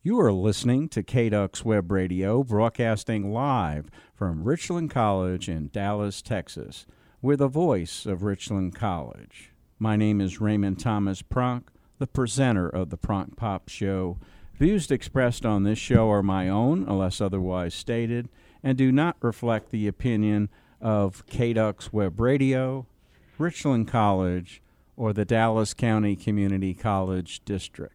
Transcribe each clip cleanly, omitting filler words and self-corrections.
You are listening to KDUX Web Radio, broadcasting live from Richland College in Dallas, Texas. We're the voice of Richland College. My name is Raymond Thomas Pronk, the presenter of the Pronk Pop Show. Views expressed on this show are my own, unless otherwise stated, and do not reflect the opinion of KDUX Web Radio, Richland College, or the Dallas County Community College District.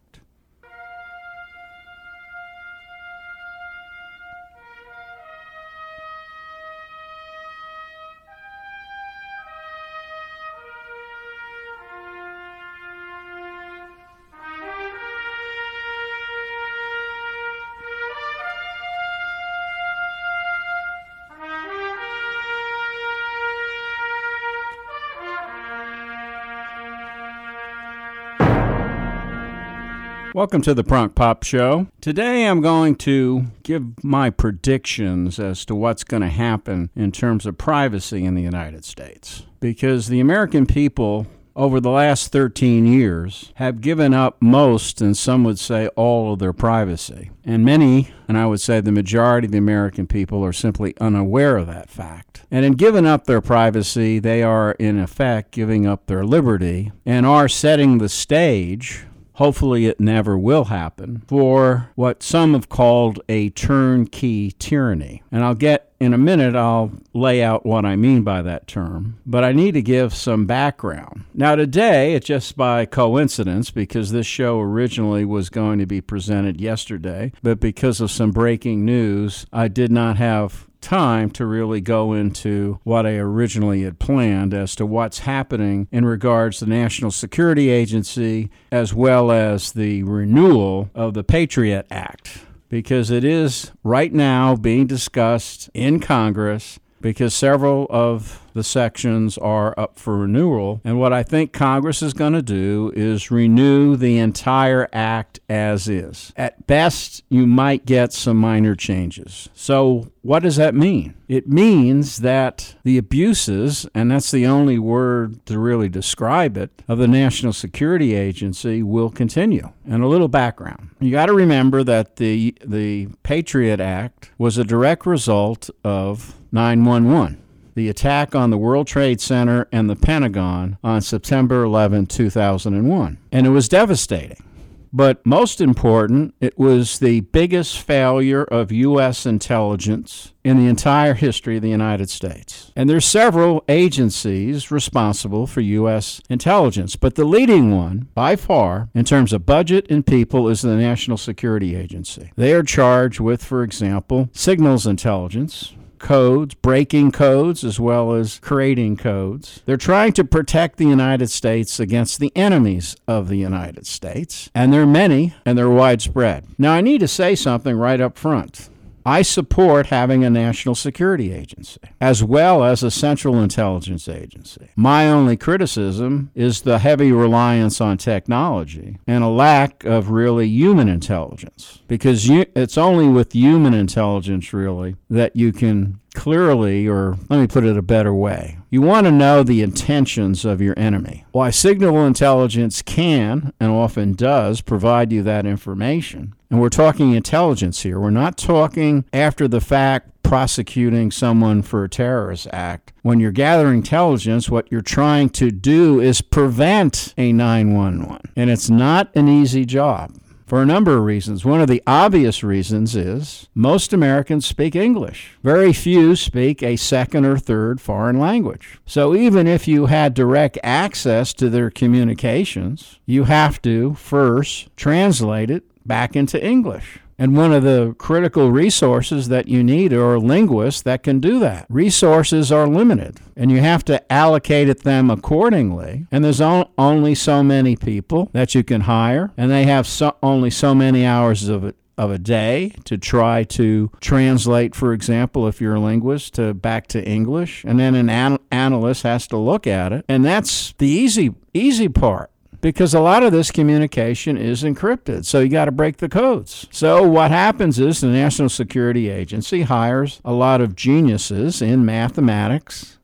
Welcome to the Pronk Pop Show. Today I'm going to give my predictions as to what's going to happen in terms of privacy in the United States. Because the American people over the last 13 years have given up most, and some would say all, of their privacy. And many, and I would say the majority of the American people, are simply unaware of that fact. And in giving up their privacy, they are in effect giving up their liberty and are setting the stage, hopefully it never will happen, for what some have called a turnkey tyranny. And in a minute, I'll lay out what I mean by that term. But I need to give some background. Now today, it's just by coincidence, because this show originally was going to be presented yesterday, but because of some breaking news, I did not have time to really go into what I originally had planned as to what's happening in regards to the National Security Agency as well as the renewal of the Patriot Act, because it is right now being discussed in Congress because several of the sections are up for renewal. And what I think Congress is going to do is renew the entire act as is. At best, you might get some minor changes. So what does that mean? It means that the abuses, and that's the only word to really describe it, of the National Security Agency will continue. And a little background. You got to remember that the Patriot Act was a direct result of 9/11. The attack on the World Trade Center and the Pentagon on September 11, 2001. And it was devastating. But most important, it was the biggest failure of U.S. intelligence in the entire history of the United States. And there's several agencies responsible for U.S. intelligence, but the leading one, by far, in terms of budget and people, is the National Security Agency. They are charged with, for example, signals intelligence, codes, breaking codes, as well as creating codes. They're trying to protect the United States against the enemies of the United States, and they're many, and they're widespread. Now, I need to say something right up front. I support having a national security agency, as well as a central intelligence agency. My only criticism is the heavy reliance on technology and a lack of really human intelligence, because it's only with human intelligence, really, that you can clearly, or let me put it a better way, you want to know the intentions of your enemy. Why signal intelligence can, and often does, provide you that information. And we're talking intelligence here. We're not talking after the fact prosecuting someone for a terrorist act. When you're gathering intelligence, what you're trying to do is prevent a 911. And it's not an easy job for a number of reasons. One of the obvious reasons is most Americans speak English. Very few speak a second or third foreign language. So even if you had direct access to their communications, you have to first translate it back into English. And one of the critical resources that you need are linguists that can do that. Resources are limited, and you have to allocate them accordingly. And there's only so many people that you can hire, and they have only so many hours of a day to try to translate, for example, if you're a linguist, back to English. And then an analyst has to look at it. And that's the easy part, because a lot of this communication is encrypted, so you got to break the codes. So what happens is the National Security Agency hires a lot of geniuses in mathematics,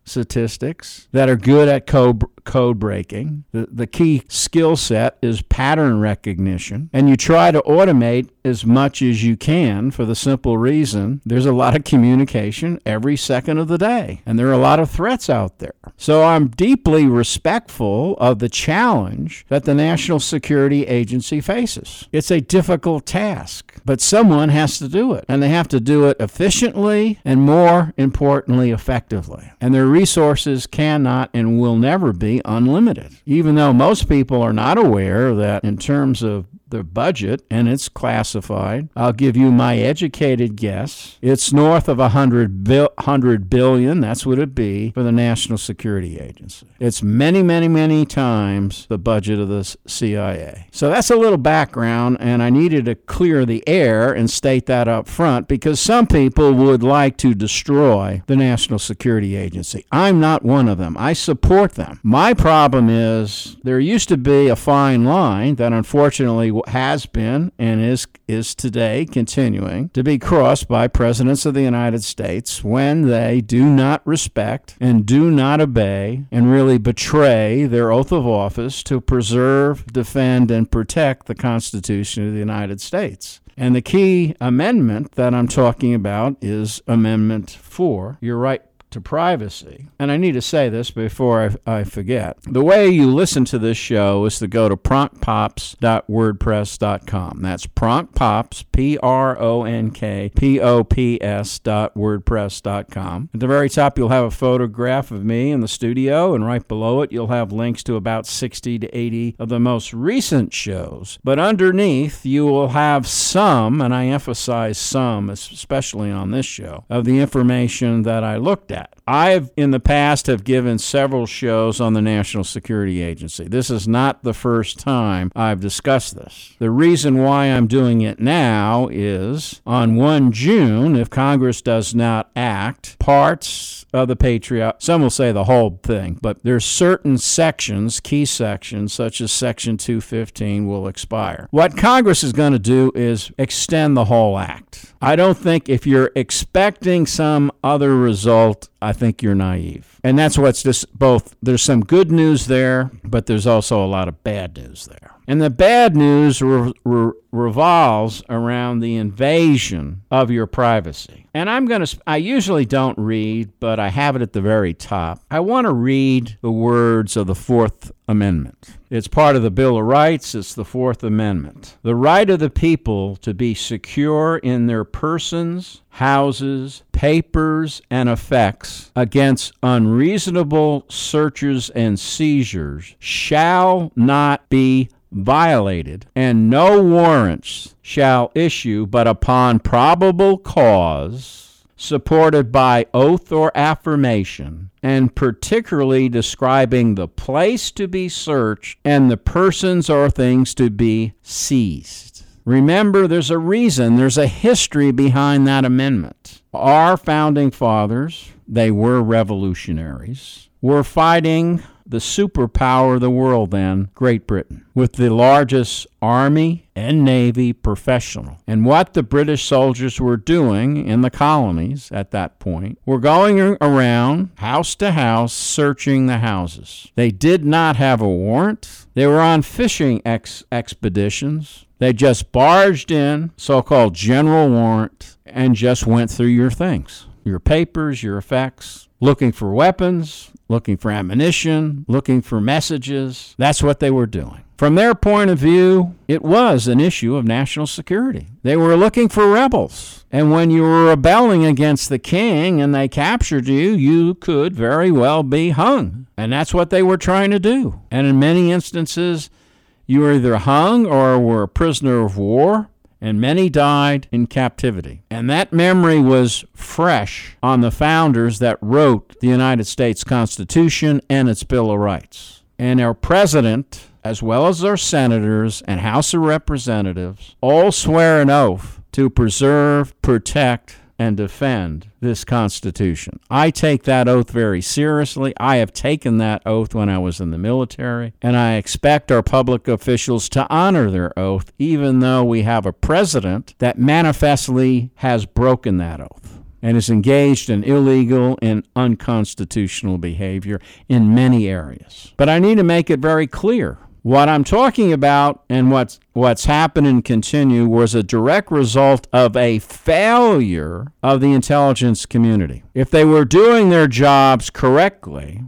statistics, that are good at code breaking. The key skill set is pattern recognition, and you try to automate as much as you can for the simple reason there's a lot of communication every second of the day, and there are a lot of threats out there. So I'm deeply respectful of the challenge that the National Security Agency faces. It's a difficult task, but someone has to do it, and they have to do it efficiently and, more importantly, effectively. And their resources cannot and will never be unlimited, even though most people are not aware that in terms of the budget, and it's classified, I'll give you my educated guess, it's north of $100 billion, that's what it'd be, for the National Security Agency. It's many, many, many times the budget of the CIA. So that's a little background, and I needed to clear the air and state that up front, because some people would like to destroy the National Security Agency. I'm not one of them. I support them. My problem is there used to be a fine line that unfortunately has been and is today continuing to be crossed by presidents of the United States when they do not respect and do not obey and really betray their oath of office to preserve, defend, and protect the Constitution of the United States. And the key amendment that I'm talking about is Amendment 4, your right to privacy. And I need to say this before I forget. The way you listen to this show is to go to pronkpops.wordpress.com. That's pronkpops, pronkpops.wordpress.com. At the very top, you'll have a photograph of me in the studio, and right below it, you'll have links to about 60 to 80 of the most recent shows. But underneath, you will have some, and I emphasize some, especially on this show, of the information that I looked at. I've, in the past, have given several shows on the National Security Agency. This is not the first time I've discussed this. The reason why I'm doing it now is on 1 June, if Congress does not act, parts of the Patriot, some will say the whole thing, but there's certain sections, key sections, such as Section 215, will expire. What Congress is going to do is extend the whole act. I don't think if you're expecting some other result, I think you're naive. And that's what's just both. There's some good news there, but there's also a lot of bad news there. And the bad news revolves around the invasion of your privacy. And I usually don't read, but I have it at the very top. I want to read the words of the Fourth Amendment. It's part of the Bill of Rights. It's the Fourth Amendment. The right of the people to be secure in their persons, houses, papers, and effects against unreasonable searches and seizures shall not be violated, and no warrants shall issue but upon probable cause, supported by oath or affirmation, and particularly describing the place to be searched and the persons or things to be seized. Remember, there's a reason, there's a history behind that amendment. Our founding fathers, they were revolutionaries, were fighting the superpower of the world then, Great Britain, with the largest army and navy professional. And what the British soldiers were doing in the colonies at that point were going around house to house searching the houses. They did not have a warrant. They were on fishing expeditions. They just barged in, so-called general warrant, and just went through your things, your papers, your effects, looking for weapons, looking for ammunition, looking for messages. That's what they were doing. From their point of view, it was an issue of national security. They were looking for rebels. And when you were rebelling against the king and they captured you, you could very well be hung. And that's what they were trying to do. And in many instances, you were either hung or were a prisoner of war, and many died in captivity. And that memory was fresh on the founders that wrote the United States Constitution and its Bill of Rights. And our president, as well as our senators and House of Representatives, all swear an oath to preserve, protect, and defend this Constitution. I take that oath very seriously. I have taken that oath when I was in the military, and I expect our public officials to honor their oath, even though we have a president that manifestly has broken that oath. and is engaged in illegal and unconstitutional behavior in many areas. But I need to make it very clear. What I'm talking about and what's happened and continue was a direct result of a failure of the intelligence community. If they were doing their jobs correctly,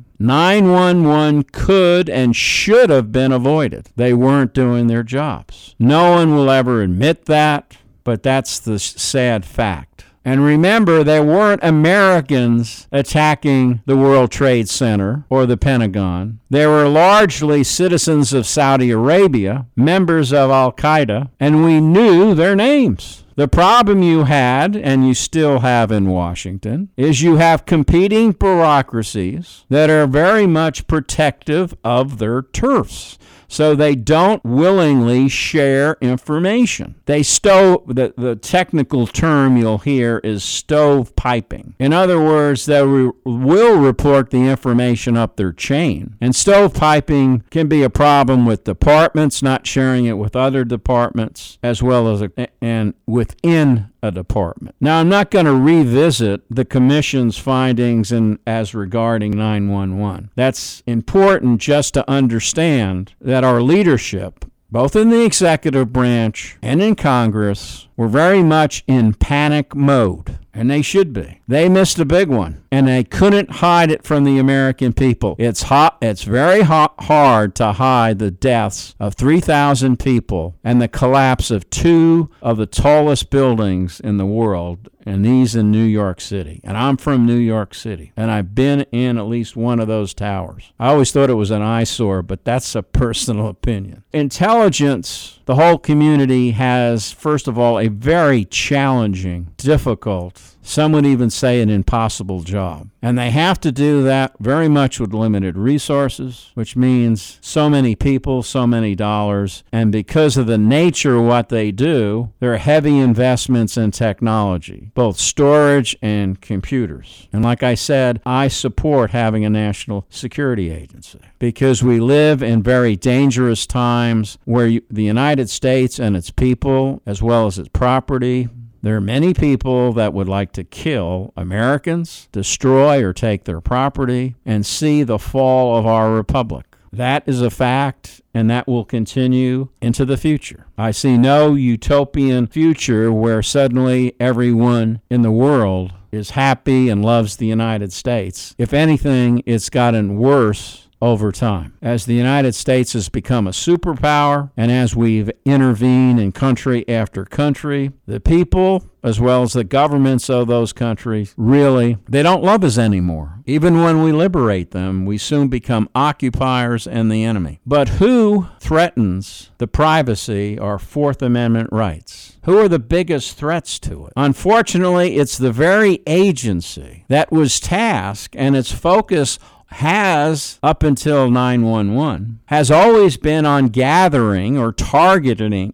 911 could and should have been avoided. They weren't doing their jobs. No one will ever admit that, but that's the sad fact. And remember, there weren't Americans attacking the World Trade Center or the Pentagon. They were largely citizens of Saudi Arabia, members of Al-Qaeda, and we knew their names. The problem you had, and you still have in Washington, is you have competing bureaucracies that are very much protective of their turfs. So they don't willingly share information. The technical term you'll hear is stovepiping. In other words, they will report the information up their chain. And stovepiping can be a problem with departments not sharing it with other departments, as well as and within a department. Now, I'm not going to revisit the commission's findings as regarding 911. That's important just to understand that our leadership, both in the executive branch and in Congress, were very much in panic mode, and they should be. They missed a big one, and they couldn't hide it from the American people. It's very hard to hide the deaths of 3,000 people and the collapse of two of the tallest buildings in the world, and these in New York City. And I'm from New York City, and I've been in at least one of those towers. I always thought it was an eyesore, but that's a personal opinion. Intelligence, the whole community has, first of all, a very challenging, difficult, some would even say an impossible job. And they have to do that very much with limited resources, which means so many people, so many dollars. And because of the nature of what they do, there are heavy investments in technology, both storage and computers. And like I said, I support having a national security agency because we live in very dangerous times where the United States and its people, as well as its property, there are many people that would like to kill Americans, destroy or take their property, and see the fall of our republic. That is a fact, and that will continue into the future. I see no utopian future where suddenly everyone in the world is happy and loves the United States. If anything, it's gotten worse over time. As the United States has become a superpower, and as we've intervened in country after country, the people, as well as the governments of those countries, really, they don't love us anymore. Even when we liberate them, we soon become occupiers and the enemy. But who threatens the privacy or Fourth Amendment rights? Who are the biggest threats to it? Unfortunately, it's the very agency that was tasked, and its focus has, up until 911, has always been on gathering or targeting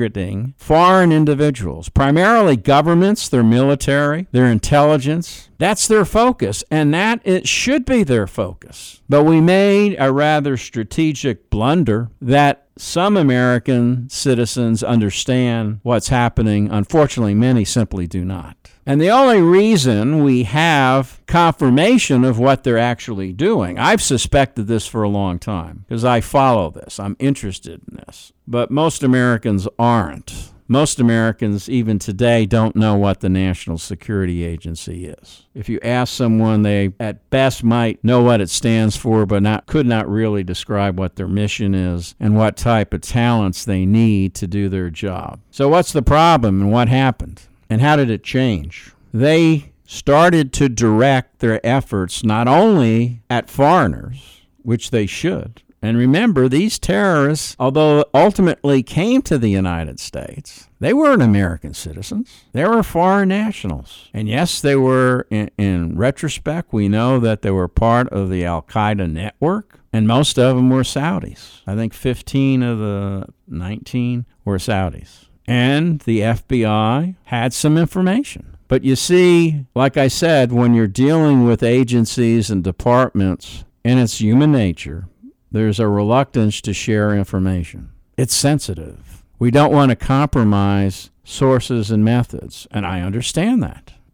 foreign individuals, primarily governments, their military, their intelligence. That's their focus, and that it should be their focus. But we made a rather strategic blunder that some American citizens understand what's happening. Unfortunately, many simply do not. And the only reason we have confirmation of what they're actually doing, I've suspected this for a long time because I follow this. I'm interested in this. But most Americans aren't. Most Americans, even today, don't know what the National Security Agency is. If you ask someone, they at best might know what it stands for, but could not really describe what their mission is and what type of talents they need to do their job. So what's the problem and what happened? And how did it change? They started to direct their efforts not only at foreigners, which they should. And remember, these terrorists, although ultimately came to the United States, they weren't American citizens. They were foreign nationals. And yes, they were, in retrospect, we know that they were part of the Al-Qaeda network, and most of them were Saudis. I think 15 of the 19 were Saudis. And the FBI had some information. But you see, like I said, when you're dealing with agencies and departments, and it's human nature, there's a reluctance to share information. It's sensitive. We don't want to compromise sources and methods, and I understand that.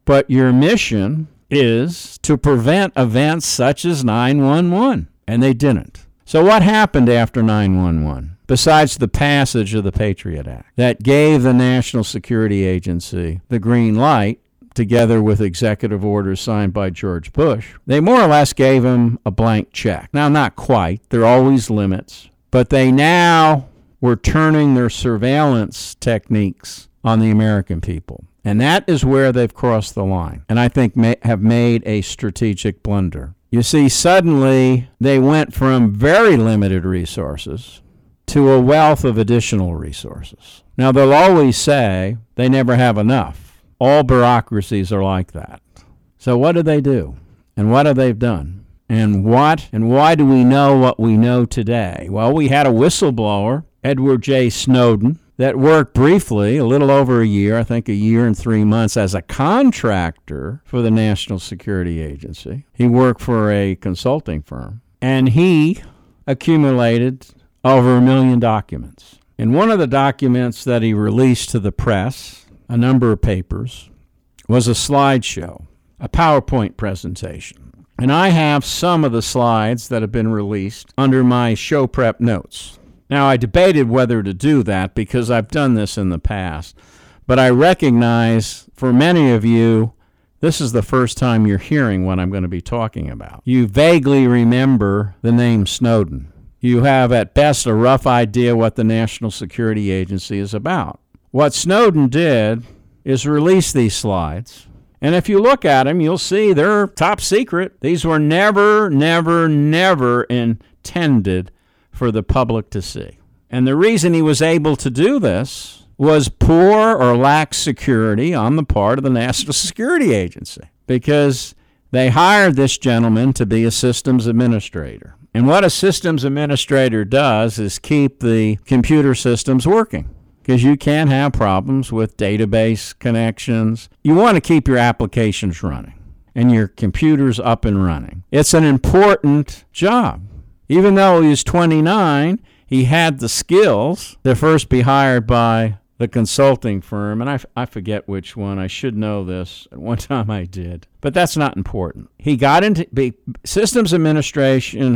but your mission is to prevent events such as 9/11, and they didn't. So what happened after 9/11? Besides the passage of the Patriot Act that gave the National Security Agency the green light, together with executive orders signed by George Bush, they more or less gave him a blank check. Now, not quite. There are always limits. But they now were turning their surveillance techniques on the American people. And that is where they've crossed the line, and I think have made a strategic blunder. You see, suddenly they went from very limited resources to a wealth of additional resources. Now, they'll always say they never have enough. All bureaucracies are like that. So what do they do? And what have they done? And why do we know what we know today? Well, we had a whistleblower, Edward J. Snowden, that worked briefly, a little over a year, I think a year and 3 months, as a contractor for the National Security Agency. He worked for a consulting firm, and he accumulated over 1 million documents. And one of the documents that he released to the press, a number of papers, was a slideshow, a PowerPoint presentation. And I have some of the slides that have been released under my show prep notes. Now, I debated whether to do that because I've done this in the past, but I recognize for many of you, this is the first time you're hearing what I'm going to be talking about. You vaguely remember the name Snowden. You have at best a rough idea what the National Security Agency is about. What Snowden did is release these slides. And if you look at them, you'll see they're top secret. These were never intended for the public to see. And the reason he was able to do this was poor or lax security on the part of the National Security Agency, because they hired this gentleman to be a systems administrator. And what a systems administrator does is keep the computer systems working, because you can't have problems with database connections. You want to keep your applications running and your computers up and running. It's an important job. Even though he was 29, he had the skills to first be hired by the consulting firm, and I forget which one. I should know this. At one time I did. But that's not important. He got into systems administration.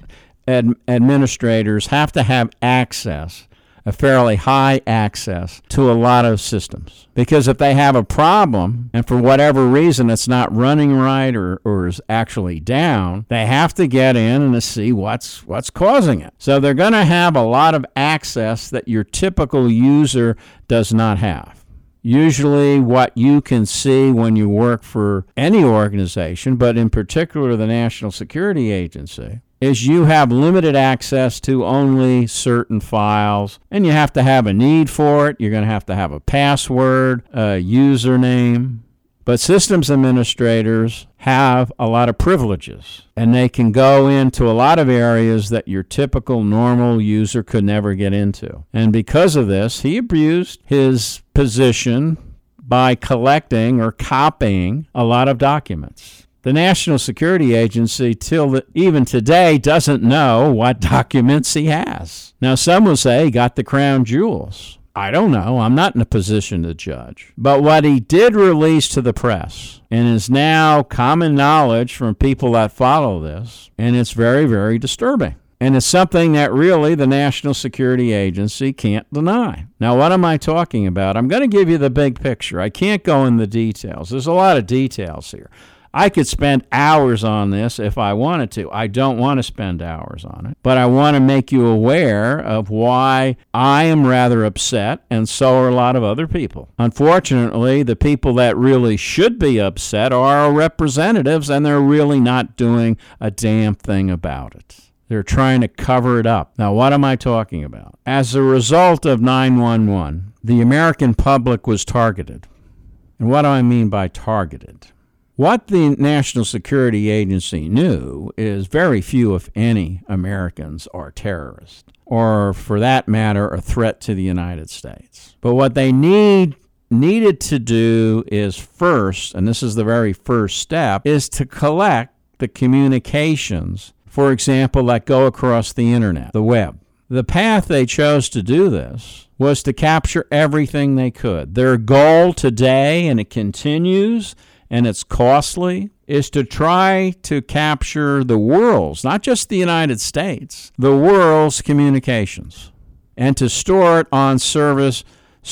Administrators have to have access, a fairly high access to a lot of systems. Because if they have a problem, and for whatever reason it's not running right or is actually down, they have to get in and to see what's causing it. So they're going to have a lot of access that your typical user does not have. Usually what you can see when you work for any organization, but in particular the National Security Agency, is you have limited access to only certain files, and you have to have a need for it. You're going to have a password, a username. But systems administrators have a lot of privileges, and they can go into a lot of areas that your typical normal user could never get into. And because of this, he abused his position by collecting or copying a lot of documents. The National Security Agency, even today, doesn't know what documents he has. Now, some will say he got the crown jewels. I don't know. I'm not in a position to judge. But what he did release to the press, and is now common knowledge from people that follow this, and it's very, very disturbing. And it's something that really the National Security Agency can't deny. Now, what am I talking about? I'm going to give you the big picture. I can't go in the details. There's a lot of details here. I could spend hours on this if I wanted to. I don't want to spend hours on it, but I want to make you aware of why I am rather upset, and so are a lot of other people. Unfortunately, the people that really should be upset are our representatives, and they're really not doing a damn thing about it. They're trying to cover it up. Now, what am I talking about? As a result of 9/11, the American public was targeted. And what do I mean by targeted? What the National Security Agency knew is very few, if any, Americans are terrorists, or for that matter, a threat to the United States. But what they needed to do is first, and this is the very first step, is to collect the communications, for example, that go across the internet, the web. The path they chose to do this was to capture everything they could. Their goal today, and it continues, and it's costly, is to try to capture the world's, not just the United States, the world's communications, and to store it on servers.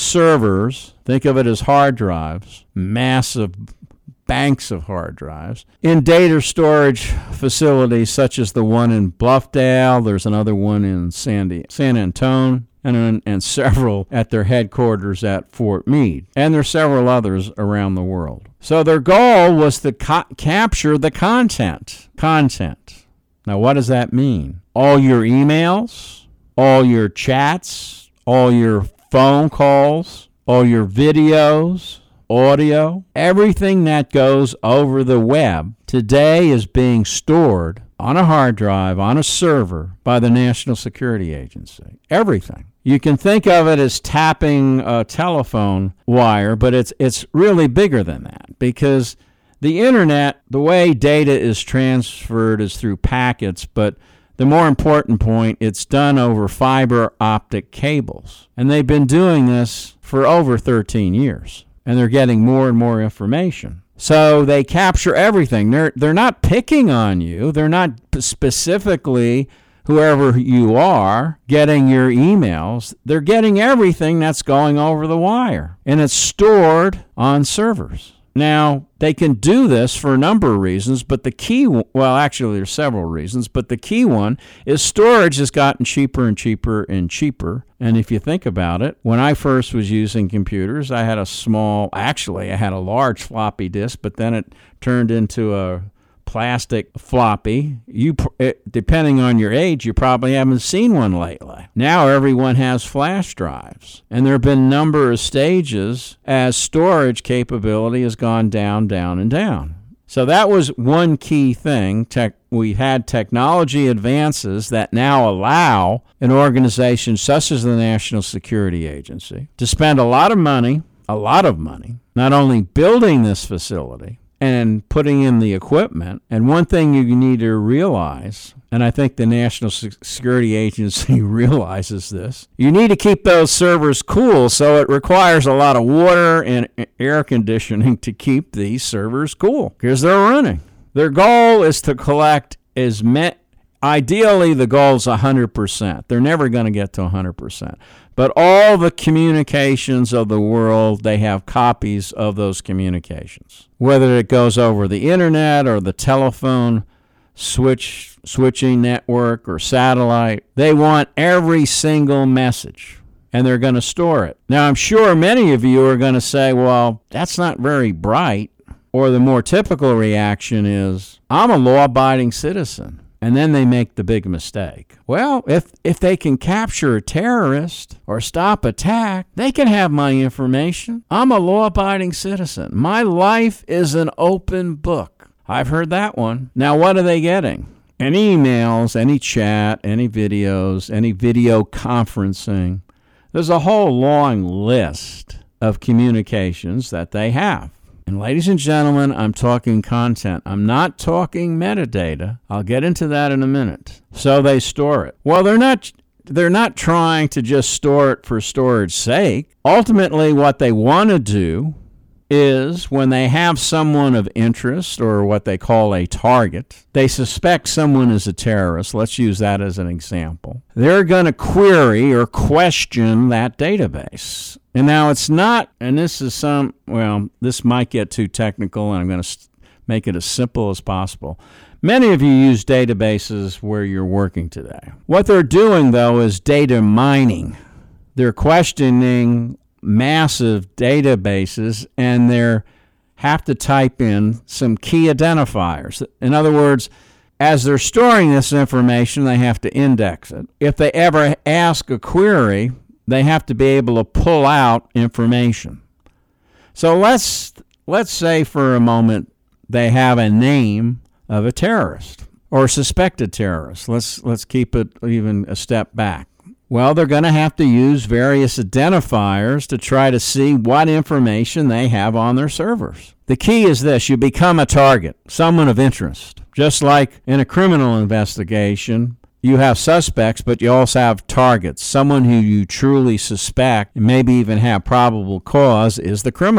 Think of it as hard drives, massive banks of hard drives, in data storage facilities such as the one in Bluffdale. There's another one in San Antonio, and several at their headquarters at Fort Meade. And there's several others around the world. So their goal was to capture the content. Now, what does that mean? All your emails, all your chats, all your phone calls, all your videos, audio, everything that goes over the web today is being stored on a hard drive, on a server by the National Security Agency. Everything. You can think of it as tapping a telephone wire, but it's really bigger than that, because the internet, the way data is transferred is through packets, but the more important point, it's done over fiber optic cables. And they've been doing this for over 13 years. And they're getting more and more information. So they capture everything. They're not picking on you. They're not specifically, whoever you are, getting your emails. They're getting everything that's going over the wire. And it's stored on servers. Now, they can do this for a number of reasons, but the key, well, actually, there's several reasons, but the key one is storage has gotten cheaper and cheaper and cheaper. And if you think about it, when I first was using computers, I had a large floppy disk, but then it turned into a plastic floppy. Depending on your age, you probably haven't seen one lately. Now everyone has flash drives, and there have been a number of stages as storage capability has gone down, down, and down. So that was one key thing. We had technology advances that now allow an organization such as the National Security Agency to spend a lot of money, not only building this facility, and putting in the equipment. And one thing you need to realize, and I think the National Security Agency realizes this, you need to keep those servers cool, so it requires a lot of water and air conditioning to keep these servers cool, because they're running. Their goal is to collect ideally the goal is 100%. They're never going to get to 100%. But all the communications of the world, they have copies of those communications. Whether it goes over the internet or the telephone switching network or satellite, they want every single message, and they're going to store it. Now, I'm sure many of you are going to say, well, that's not very bright. Or the more typical reaction is, I'm a law-abiding citizen. And then they make the big mistake. Well, if they can capture a terrorist or stop attack, they can have my information. I'm a law-abiding citizen. My life is an open book. I've heard that one. Now, what are they getting? Any emails, any chat, any videos, any video conferencing. There's a whole long list of communications that they have. And ladies and gentlemen, I'm talking content. I'm not talking metadata. I'll get into that in a minute. So they store it. Well, they're not trying to just store it for storage sake. Ultimately, what they want to do is when they have someone of interest, or what they call a target, they suspect someone is a terrorist. Let's use that as an example. They're going to query or question that database. And now it's not, and this might get too technical, and I'm going to make it as simple as possible. Many of you use databases where you're working today. What they're doing, though, is data mining. They're questioning massive databases, and they have to type in some key identifiers. In other words, as they're storing this information, they have to index it. If they ever ask a query, they have to be able to pull out information. So let's say for a moment they have a name of a terrorist or suspected terrorist. Let's keep it even a step back. Well, they're going to have to use various identifiers to try to see what information they have on their servers. The key is this: you become a target, someone of interest. Just like in a criminal investigation, you have suspects, but you also have targets. Someone who you truly suspect, and maybe even have probable cause, is the criminal.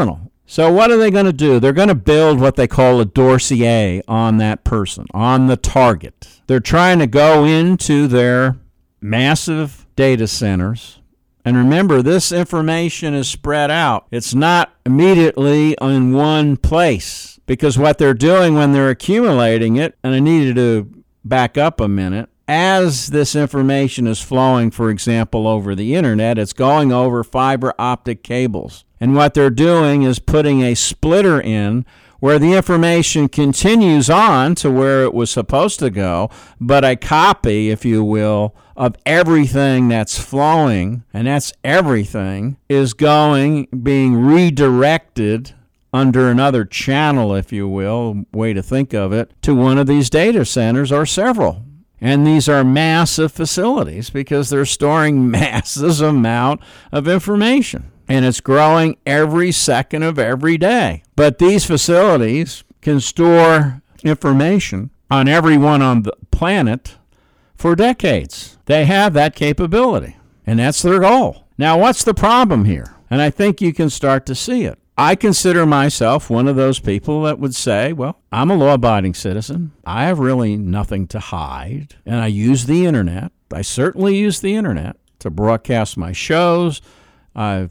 So what are they going to do? They're going to build what they call a dossier on that person, on the target. They're trying to go into their massive data centers. And remember, this information is spread out. It's not immediately in one place, because what they're doing when they're accumulating it, and I needed to back up a minute, as this information is flowing, for example, over the internet, it's going over fiber optic cables. And what they're doing is putting a splitter in where the information continues on to where it was supposed to go, but a copy, if you will, of everything that's flowing, and that's everything, is being redirected under another channel, if you will, way to think of it, to one of these data centers or several. And these are massive facilities because they're storing massive amount of information. And it's growing every second of every day. But these facilities can store information on everyone on the planet for decades. They have that capability, and that's their goal. Now, what's the problem here? And I think you can start to see it. I consider myself one of those people that would say, well, I'm a law-abiding citizen. I have really nothing to hide, and I use the internet. I certainly use the internet to broadcast my shows. I've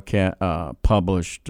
published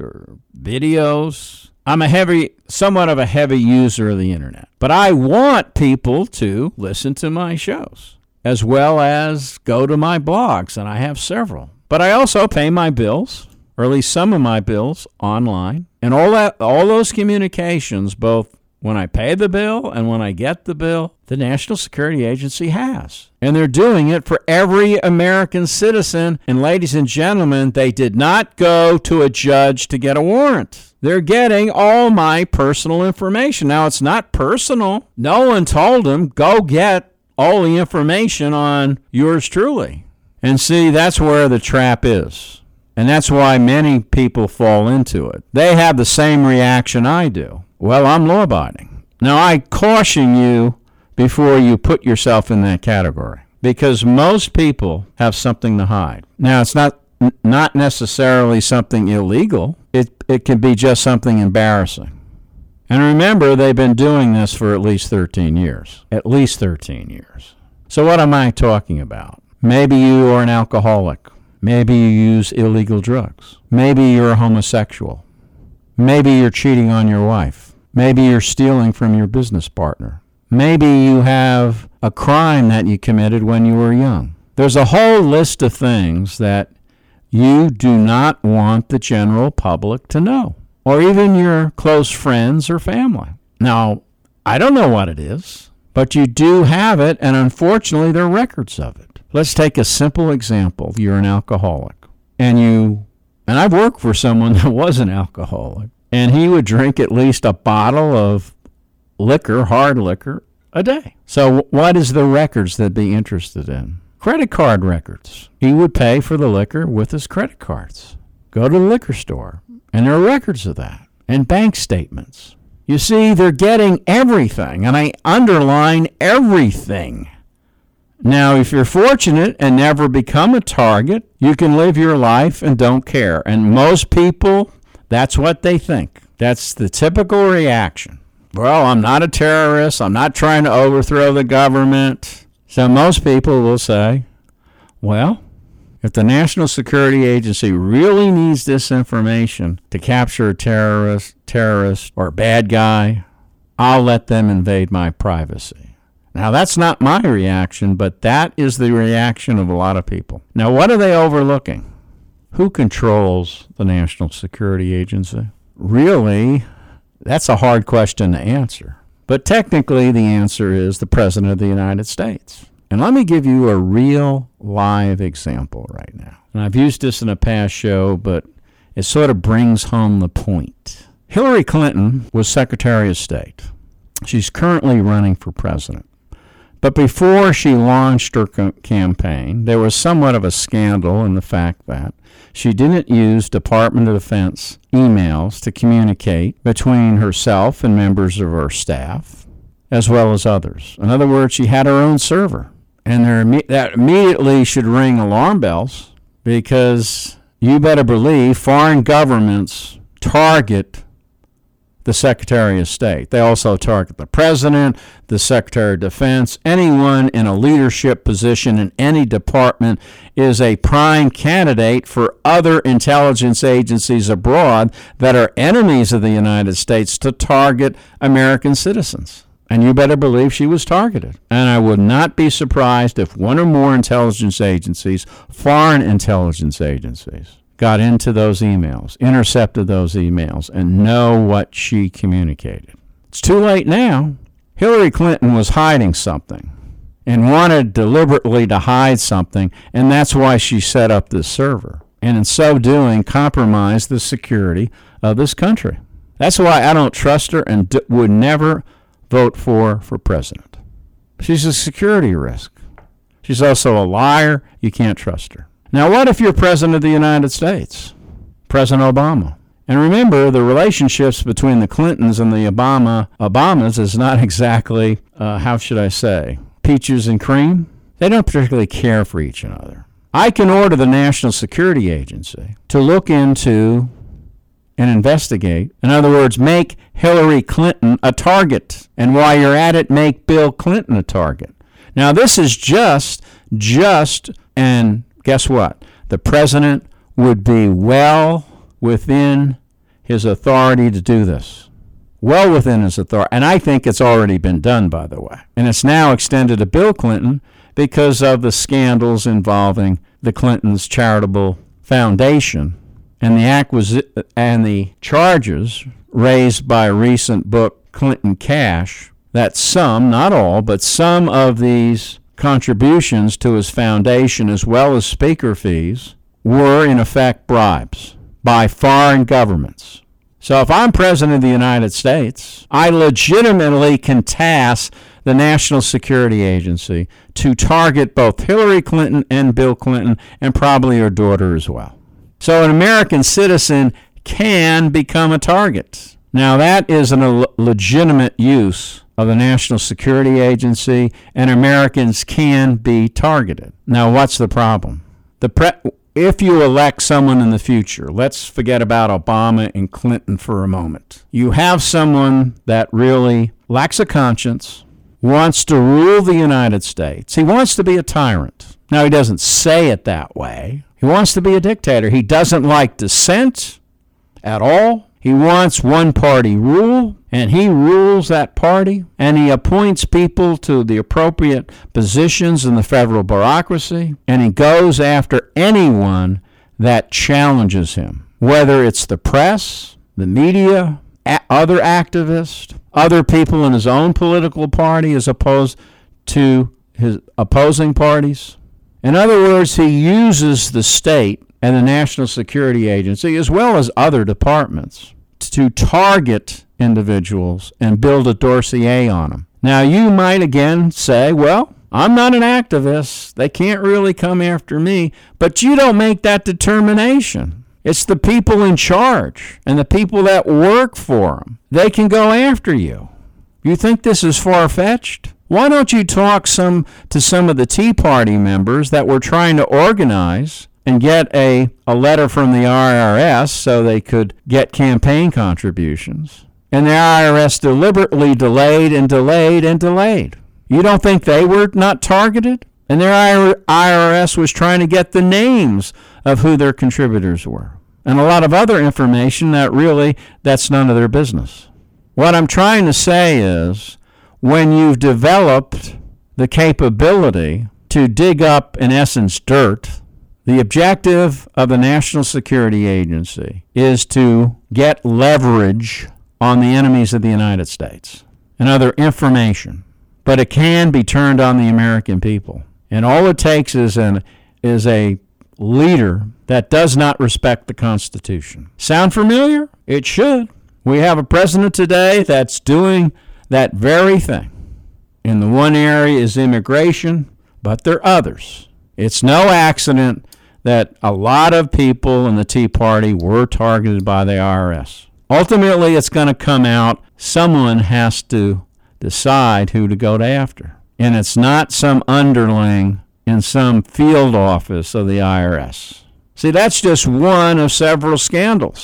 videos. I'm somewhat of a heavy user of the internet, but I want people to listen to my shows as well as go to my blogs, and I have several. But I also pay my bills, or at least some of my bills, online, and all those communications, both when I pay the bill and when I get the bill, the National Security Agency has. And they're doing it for every American citizen. And ladies and gentlemen, they did not go to a judge to get a warrant. They're getting all my personal information. Now, it's not personal. No one told them, go get all the information on yours truly. And see, that's where the trap is. And that's why many people fall into it. They have the same reaction I do. Well, I'm law-abiding. Now, I caution you before you put yourself in that category, because most people have something to hide. Now, it's not necessarily something illegal. It can be just something embarrassing. And remember, they've been doing this for at least 13 years. At least 13 years. So what am I talking about? Maybe you are an alcoholic. Maybe you use illegal drugs. Maybe you're a homosexual. Maybe you're cheating on your wife. Maybe you're stealing from your business partner. Maybe you have a crime that you committed when you were young. There's a whole list of things that you do not want the general public to know, or even your close friends or family. Now, I don't know what it is, but you do have it, and unfortunately, there are records of it. Let's take a simple example. You're an alcoholic, and I've worked for someone that was an alcoholic, and he would drink at least a bottle of liquor, hard liquor, a day. So what is the records that be interested in? Credit card records. He would pay for the liquor with his credit cards. Go to the liquor store, and there are records of that, and bank statements. You see, they're getting everything, and I underline everything. Now, if you're fortunate and never become a target, you can live your life and don't care. And most people, that's what they think. That's the typical reaction. Well, I'm not a terrorist. I'm not trying to overthrow the government. So most people will say, well, if the National Security Agency really needs this information to capture a terrorist or bad guy, I'll let them invade my privacy. Now, that's not my reaction, but that is the reaction of a lot of people. Now, what are they overlooking? Who controls the National Security Agency? Really, that's a hard question to answer. But technically, the answer is the President of the United States. And let me give you a real live example right now. And I've used this in a past show, but it sort of brings home the point. Hillary Clinton was Secretary of State. She's currently running for president. But before she launched her campaign, there was somewhat of a scandal in the fact that she didn't use Department of Defense emails to communicate between herself and members of her staff, as well as others. In other words, she had her own server. And that immediately should ring alarm bells, because you better believe foreign governments target the Secretary of State. They also target the President, the Secretary of Defense. Anyone in a leadership position in any department is a prime candidate for other intelligence agencies abroad that are enemies of the United States to target American citizens. And you better believe she was targeted. And I would not be surprised if one or more intelligence agencies, foreign intelligence agencies, got into those emails, intercepted those emails, and know what she communicated. It's too late now. Hillary Clinton was hiding something and wanted deliberately to hide something, and that's why she set up this server. And in so doing, compromised the security of this country. That's why I don't trust her and would never vote for president. She's a security risk. She's also a liar. You can't trust her. Now, what if you're President of the United States, President Obama? And remember, the relationships between the Clintons and the Obamas is not exactly, how should I say, peaches and cream. They don't particularly care for each other. I can order the National Security Agency to look into and investigate. In other words, make Hillary Clinton a target. And while you're at it, make Bill Clinton a target. Now, this is just, and guess what? The president would be well within his authority to do this. Well within his authority. And I think it's already been done, by the way. And it's now extended to Bill Clinton because of the scandals involving the Clintons' charitable foundation and the charges raised by a recent book, Clinton Cash, that some, not all, but some of these contributions to his foundation, as well as speaker fees, were in effect bribes by foreign governments. So if I'm President of the United States, I legitimately can task the National Security Agency to target both Hillary Clinton and Bill Clinton, and probably her daughter as well. So an American citizen can become a target. Now that is a legitimate use of the National Security Agency, and Americans can be targeted. Now, what's the problem? If you elect someone in the future, let's forget about Obama and Clinton for a moment. You have someone that really lacks a conscience, wants to rule the United States. He wants to be a tyrant. Now, he doesn't say it that way. He wants to be a dictator. He doesn't like dissent at all. He wants one-party rule, and he rules that party, and he appoints people to the appropriate positions in the federal bureaucracy, and he goes after anyone that challenges him, whether it's the press, the media, other activists, other people in his own political party as opposed to his opposing parties. In other words, he uses the state and the National Security Agency, as well as other departments, to target individuals and build a dossier on them. Now, you might again say, well, I'm not an activist. They can't really come after me. But you don't make that determination. It's the people in charge and the people that work for them. They can go after you. You think this is far-fetched? Why don't you talk to some of the Tea Party members that were trying to organize and get a letter from the IRS so they could get campaign contributions. And the IRS deliberately delayed and delayed and delayed. You don't think they were not targeted? And their IRS was trying to get the names of who their contributors were. And a lot of other information that's none of their business. What I'm trying to say is, when you've developed the capability to dig up, in essence, dirt, the objective of the National Security Agency is to get leverage on the enemies of the United States and other information. But it can be turned on the American people. And all it takes is a leader that does not respect the Constitution. Sound familiar? It should. We have a president today that's doing that very thing. And the one area is immigration, but there are others. It's no accident that a lot of people in the Tea Party were targeted by the IRS. Ultimately, it's going to come out. Someone has to decide who to go after. And it's not some underling in some field office of the IRS. See, that's just one of several scandals.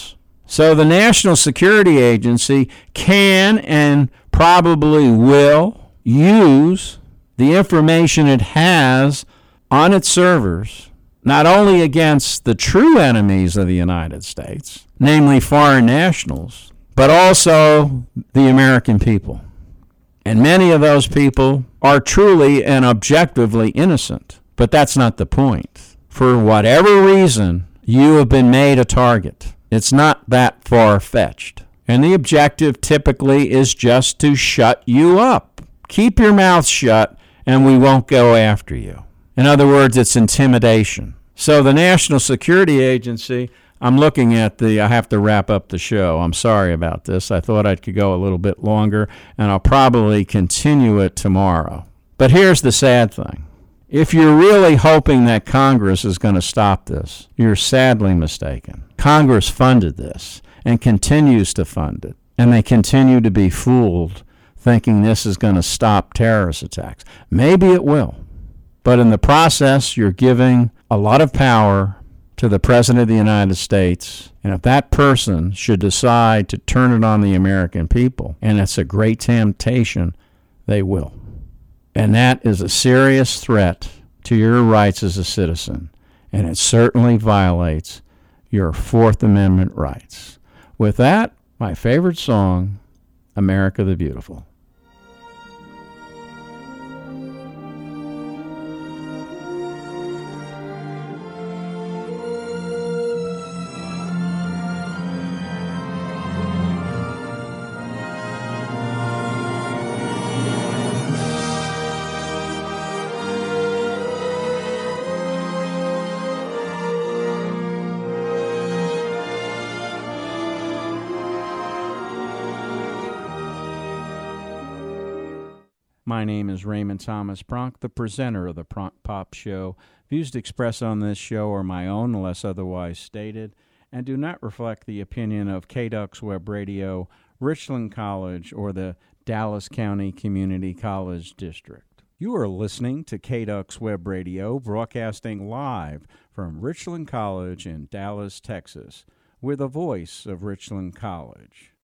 So the National Security Agency can and probably will use the information it has on its servers, not only against the true enemies of the United States, namely foreign nationals, but also the American people. And many of those people are truly and objectively innocent. But that's not the point. For whatever reason, you have been made a target. It's not that far-fetched. And the objective typically is just to shut you up. Keep your mouth shut and we won't go after you. In other words, it's intimidation. So the National Security Agency, I'm looking at I have to wrap up the show. I'm sorry about this. I thought I could go a little bit longer, and I'll probably continue it tomorrow. But here's the sad thing. If you're really hoping that Congress is going to stop this, you're sadly mistaken. Congress funded this and continues to fund it, and they continue to be fooled thinking this is going to stop terrorist attacks. Maybe it will, but in the process, you're giving a lot of power to the President of the United States, and if that person should decide to turn it on the American people, and it's a great temptation, they will. And that is a serious threat to your rights as a citizen, and it certainly violates your Fourth Amendment rights. With that, my favorite song, America the Beautiful. My name is Raymond Thomas Pronk, the presenter of the Pronk Pop Show. Views expressed on this show are my own unless otherwise stated and do not reflect the opinion of KDUX Web Radio, Richland College, or the Dallas County Community College District. You are listening to KDUX Web Radio, broadcasting live from Richland College in Dallas, Texas, with a voice of Richland College.